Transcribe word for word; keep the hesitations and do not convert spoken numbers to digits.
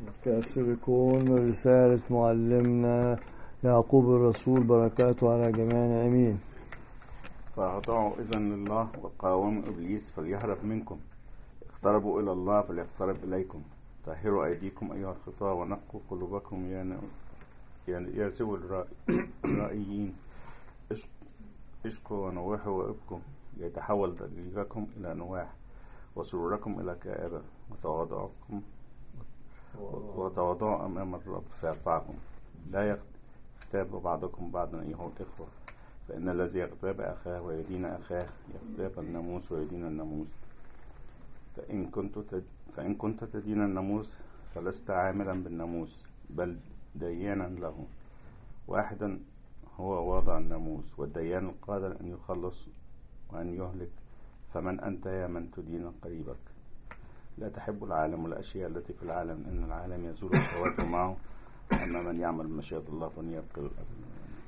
كأسر يكون من رسالة معلمنا يعقوب الرسول، بركاته على جميعنا أمين. فأطاعوا إذن لله وقاوموا إبليس فليهرب منكم. اقتربوا إلى الله فليقترب إليكم. طهروا أيديكم أيها الخطاة ونقوا قلوبكم يا يا ذوي الرائيين. اشقوا ونوحوا وابكوا يتحول ضجيجكم إلى نواح وسروركم إلى كآبة وتواضعكم وتواضعوا أمام الرب فيرفعكم. لا يغتاب بعضكم بعضا أيها الإخوة، فإن الذي يغتاب أخاه ويدين أخاه يغتاب الناموس ويدين الناموس. فإن كنت تد... فإن كنت تدين الناموس فلست عاملا بالناموس بل ديانا له. واحدا هو واضع الناموس والديان القادر أن يخلص وأن يهلك. فمن أنت يا من تدين قريبك؟ لا تحب العالم والأشياء التي في العالم، إن العالم يزول وشهواته معه. أما من يعمل مشيئة الله فليبقى الأبد.